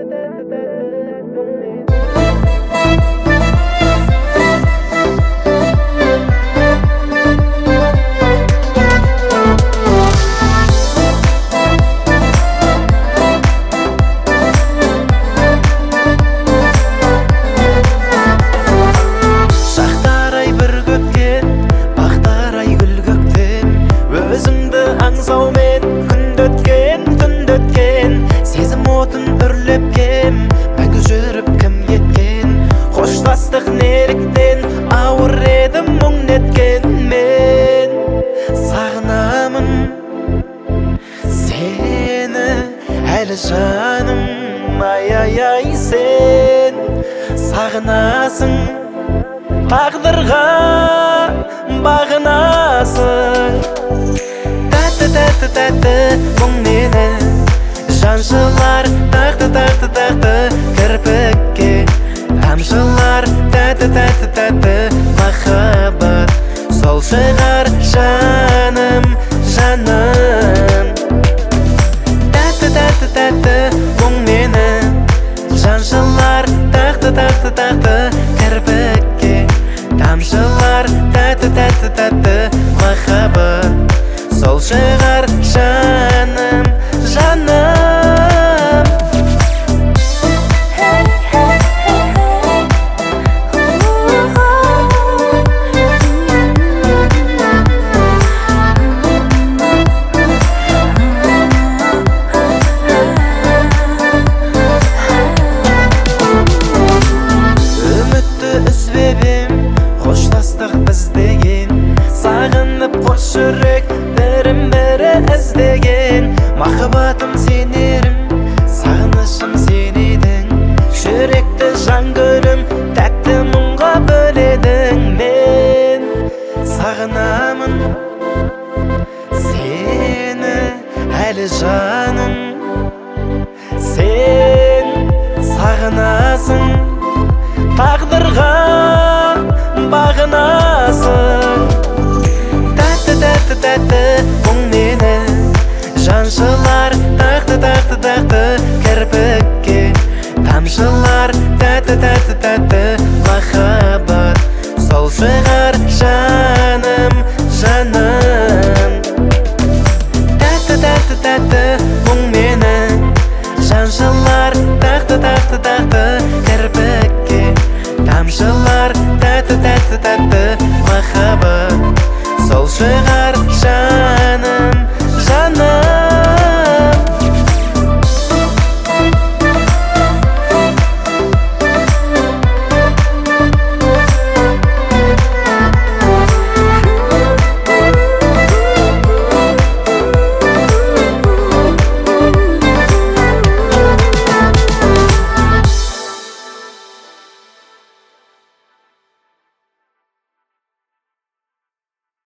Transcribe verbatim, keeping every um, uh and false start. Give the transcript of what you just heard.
аңсаумен күнді өткен, түнді өткен, сезім отын үрлепкен, мәңгі жүріп кім кеткен, қоштастық неліктен, ауыр еді мұң неткен. Мен сағынамын сені әлі жаным, ай-ай-ай, сен сағынасың, тағдырға бағынасың. Тәтті-тәтті мұң мені жаншылар, тақты-тақты-тақты кірпікке тамшылар. Тәтті-тәтті-тәтті махаббат сол шығар жаным, жаным. Тәтті-тәтті-тәтті мұң мені жаншылар, тақты-тақты-тақты кірпікке тамшылар. Тәтті-тәтті-тәтті махаббат сол шығар жаным, жаным. Үмітті үзбебем, қоштастық біз деген, сағынып қос жүрек бірін-бірі іздеген. Махаббатым сенерім, сағынышым сен едің, жүректі жан гүлім, тәтті мұңға бөледің. Мен сағынамын сені әлі жаным, сен сағынасың, тағдырға бағынасың. Тәтті-тәтті мұң мені жаншылар, тақты-тақты-тақты кірпікке тамшылар. Тәтті-тәтті-тәтті махаббат